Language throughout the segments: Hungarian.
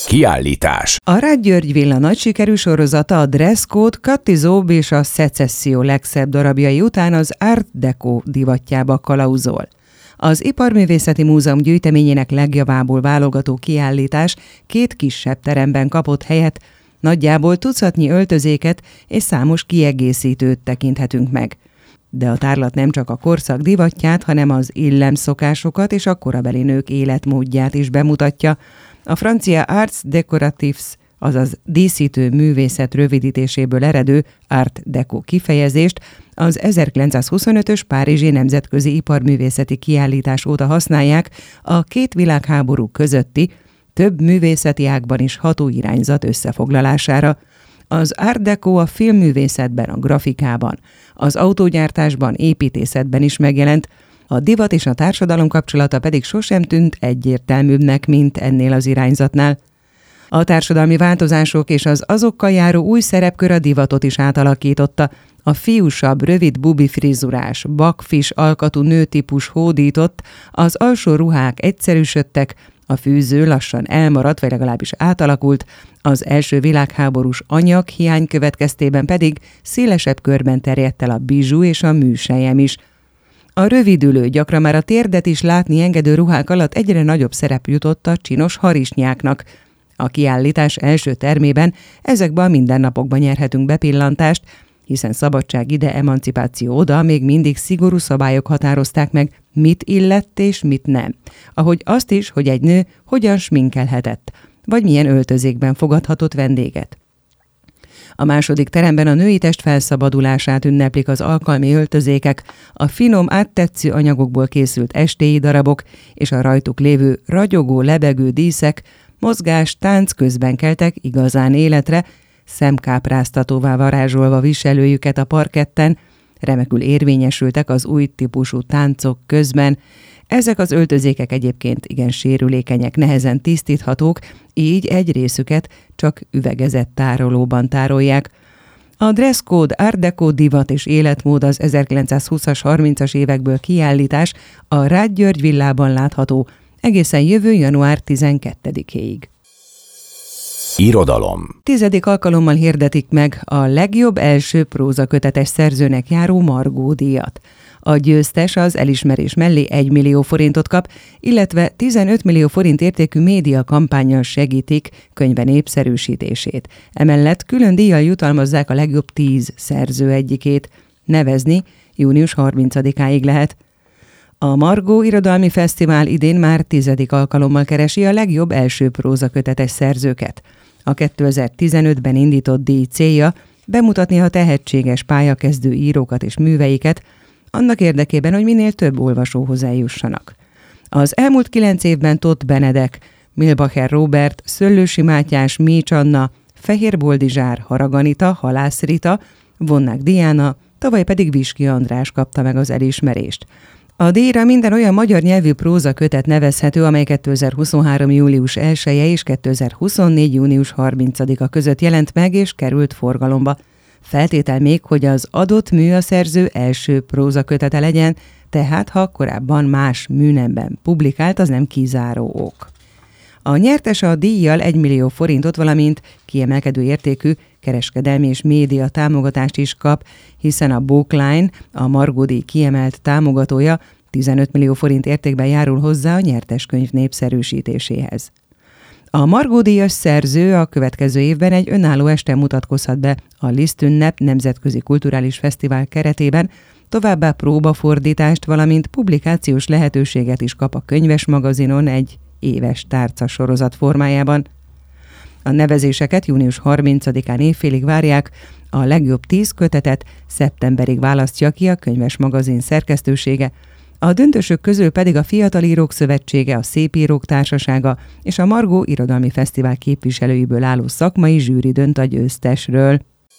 Kiállítás. A Rád György Villa nagy sikerű sorozata a Dress Code, Cutty-Zob és a Szecesszió legszebb darabjai után az Art Deco divatjába kalauzol. Az Iparművészeti Múzeum gyűjteményének legjavából válogató kiállítás 2 kisebb teremben kapott helyet, nagyjából tucatnyi öltözéket és számos kiegészítőt tekinthetünk meg. De a tárlat nem csak a korszak divatját, hanem az illemszokásokat és a korabeli nők életmódját is bemutatja. A francia Arts Décoratifs, azaz díszítő művészet rövidítéséből eredő Art Deco kifejezést az 1925-ös Párizsi Nemzetközi Iparművészeti Kiállítás óta használják a 2 világháború közötti, több művészeti ágban is ható irányzat összefoglalására. Az Art Deco a filmművészetben, a grafikában, az autógyártásban, építészetben is megjelent, a divat és a társadalom kapcsolata pedig sosem tűnt egyértelműbbnek, mint ennél az irányzatnál. A társadalmi változások és az azokkal járó új szerepkör a divatot is átalakította. A fiúsabb, rövid bubi frizurás, bakfis alkatú nőtípus hódított, az alsó ruhák egyszerűsödtek, a fűző lassan elmaradt, vagy legalábbis átalakult, az első világháborús anyaghiány következtében pedig szélesebb körben terjedt el a bizsú és a műseljem is. A rövidülő, gyakran már a térdet is látni engedő ruhák alatt egyre nagyobb szerep jutott a csinos harisnyáknak. A kiállítás első termében ezekben a mindennapokban nyerhetünk bepillantást, hiszen szabadság ide, emancipáció oda, még mindig szigorú szabályok határozták meg, mit illett és mit nem. Ahogy azt is, hogy egy nő hogyan sminkelhetett, vagy milyen öltözékben fogadhatott vendéget. A második teremben a női test felszabadulását ünneplik az alkalmi öltözékek, a finom, áttetsző anyagokból készült estéi darabok és a rajtuk lévő ragyogó, lebegő díszek, mozgás, tánc közben keltek igazán életre, szemkápráztatóvá varázsolva viselőjüket a parketten, remekül érvényesültek az új típusú táncok közben. Ezek az öltözékek egyébként igen sérülékenyek, nehezen tisztíthatók, így egy részüket csak üvegezett tárolóban tárolják. A Dress Code, Art Deco divat és életmód az 1920-as, 30-as évekből kiállítás a Rád György Villában látható egészen jövő január 12-éig. Irodalom. 10. alkalommal hirdetik meg a legjobb első prózakötetes szerzőnek járó Margó-díjat. A győztes az elismerés mellé 1 millió forintot kap, illetve 15 millió forint értékű média kampánnyal segítik könyve népszerűsítését. Emellett külön díjjal jutalmazzák a legjobb 10 szerző egyikét. Nevezni június 30-áig lehet. A Margó Irodalmi Fesztivál idén már 10. alkalommal keresi a legjobb első prózakötetes szerzőket. A 2015-ben indított díj célja bemutatni a tehetséges pályakezdő írókat és műveiket, annak érdekében, hogy minél több olvasóhoz eljussanak. Az elmúlt 9 évben Tóth Benedek, Milbacher Róbert, Szöllősi Mátyás, Mécs Anna, Fehér Boldizsár, Harag Anita, Halász Rita, Vonnák Diana, tavaly pedig Viski András kapta meg az elismerést. A díjra minden olyan magyar nyelvű prózakötet nevezhető, amely 2023. július 1-e és 2024. június 30-a között jelent meg és került forgalomba. Feltétel még, hogy az adott mű a szerző első prózakötete legyen, tehát ha korábban más műnemben publikált, az nem kizáró ok. A nyertes a díjjal 1 millió forintot, valamint kiemelkedő értékű kereskedelmi és média támogatást is kap, hiszen a Bookline, a Margó-díj kiemelt támogatója, 15 millió forint értékben járul hozzá a nyertes könyv népszerűsítéséhez. A Margó-díjas szerző a következő évben egy önálló esten mutatkozhat be a Liszt Ünnep Nemzetközi Kulturális Fesztivál keretében, továbbá próbafordítást, valamint publikációs lehetőséget is kap a Könyves Magazinon egy éves tárca sorozat formájában. A nevezéseket június 30-án évfélig várják, a legjobb 10 kötetet szeptemberig választja ki a Könyves Magazin szerkesztősége, a döntősök közül pedig a Fiatal Írók Szövetsége, a Szépírók Társasága és a Margó Irodalmi Fesztivál képviselőiből álló szakmai zsűri dönt a győztesről.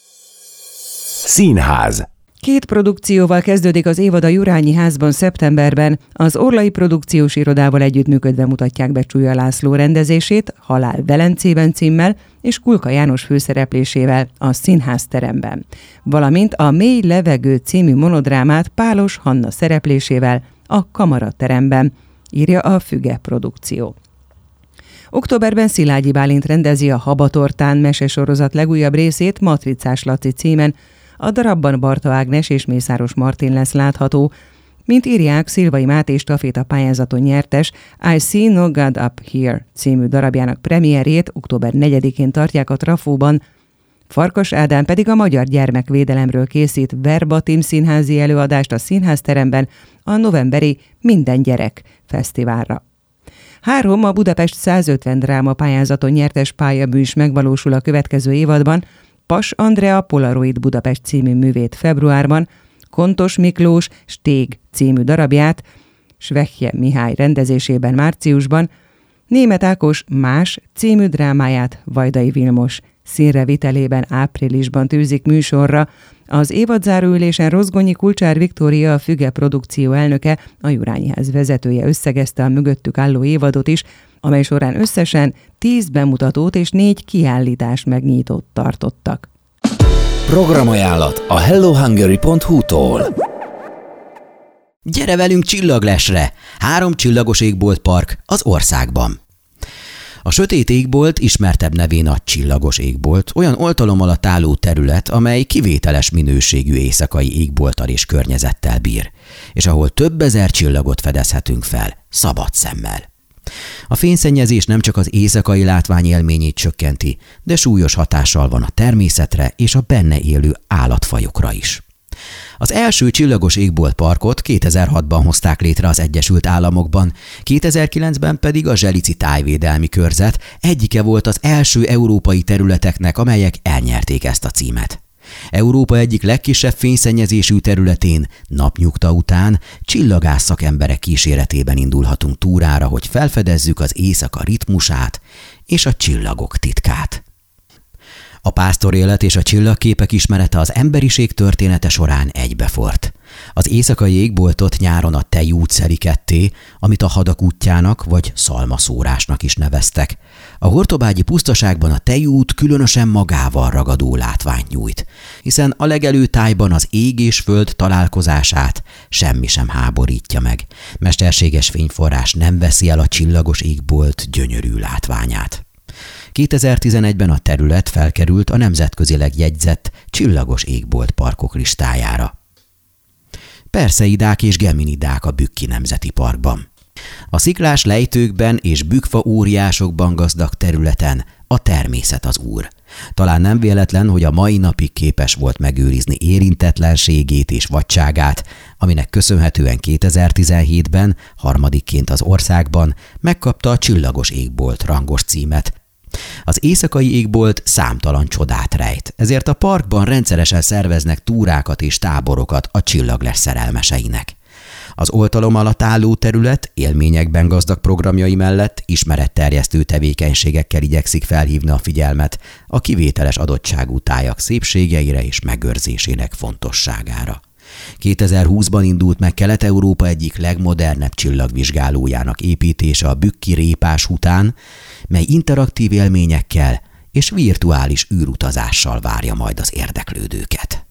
Színház. 2 produkcióval kezdődik az évad a Jurányi Házban szeptemberben. Az Orlai Produkciós Irodával együttműködve mutatják be Csúlya László rendezését, Halál Velencében címmel, és Kulka János főszereplésével a Színházteremben. Valamint a Mély levegő című monodrámát Pálos Hanna szereplésével a Kamarateremben, írja a Füge produkció. Októberben Szilágyi Bálint rendezi a Habatortán mesesorozat legújabb részét Matricás Laci címen. A darabban Barta Ágnes és Mészáros Martin lesz látható. Mint írják, Szilvai Máté staféta pályázaton nyertes I See No God Up Here című darabjának premierjét október 4-én tartják a Trafóban. Farkas Ádám pedig a magyar gyermekvédelemről készít verbatim színházi előadást a Színházteremben a novemberi Minden gyerek fesztiválra. 3. A Budapest 150 dráma pályázaton nyertes pályamű is megvalósul a következő évadban. Pas Andrea Polaroid Budapest című művét februárban, Kontos Miklós Stég című darabját Svehje Mihály rendezésében márciusban, Németh Ákos Más című drámáját Vajdai Vilmos színrevitelében áprilisban tűzik műsorra. Az évadzáró ülésen Rozgonyi Kulcsár Viktória, a Füge produkció elnöke, a Jurányiház vezetője összegezte a mögöttük álló évadot is, amely során összesen 10 bemutatót és 4 kiállítás megnyitót tartottak. Programajánlat a hellohungary.hu-tól. Gyere velünk Csillaglesre! 3 csillagos égboltpark az országban. A sötét égbolt, ismertebb nevén a csillagos égbolt, olyan oltalom alatt álló terület, amely kivételes minőségű éjszakai égbolttal és környezettel bír, és ahol több ezer csillagot fedezhetünk fel, szabad szemmel. A fényszennyezés nem csak az éjszakai látvány élményét csökkenti, de súlyos hatással van a természetre és a benne élő állatfajokra is. Az első csillagos égboltparkot 2006-ban hozták létre az Egyesült Államokban, 2009-ben pedig a Zselici Tájvédelmi Körzet egyike volt az első európai területeknek, amelyek elnyerték ezt a címet. Európa egyik legkisebb fényszennyezésű területén, napnyugta után csillagász szakemberek kíséretében indulhatunk túrára, hogy felfedezzük az éjszaka ritmusát és a csillagok titkát. A pásztorélet és a csillagképek ismerete az emberiség története során egybefort. Az éjszakai égboltot nyáron a Tejút szeli ketté, amit a hadak útjának vagy szalmaszórásnak is neveztek. A hortobágyi pusztaságban a Tejút különösen magával ragadó látványt nyújt, hiszen a legelőtájban az ég és föld találkozását semmi sem háborítja meg. Mesterséges fényforrás nem veszi el a csillagos égbolt gyönyörű látványát. 2011-ben a terület felkerült a nemzetközileg jegyzett csillagos égboltparkok listájára. Perseidák és geminidák a Bükki Nemzeti Parkban. A sziklás lejtőkben és bükkfa óriásokban gazdag területen a természet az úr. Talán nem véletlen, hogy a mai napig képes volt megőrizni érintetlenségét és vadságát, aminek köszönhetően 2017-ben harmadikként az országban megkapta a csillagos égbolt rangos címet. Az éjszakai égbolt számtalan csodát rejt, ezért a parkban rendszeresen szerveznek túrákat és táborokat a Csillagless szerelmeseinek. Az oltalom alatt álló terület élményekben gazdag programjai mellett ismeretterjesztő tevékenységekkel igyekszik felhívni a figyelmet a kivételes adottságú tájak szépségeire és megőrzésének fontosságára. 2020-ban indult meg Kelet-Európa egyik legmodernebb csillagvizsgálójának építése a Bükki Répás után, mely interaktív élményekkel és virtuális űrutazással várja majd az érdeklődőket.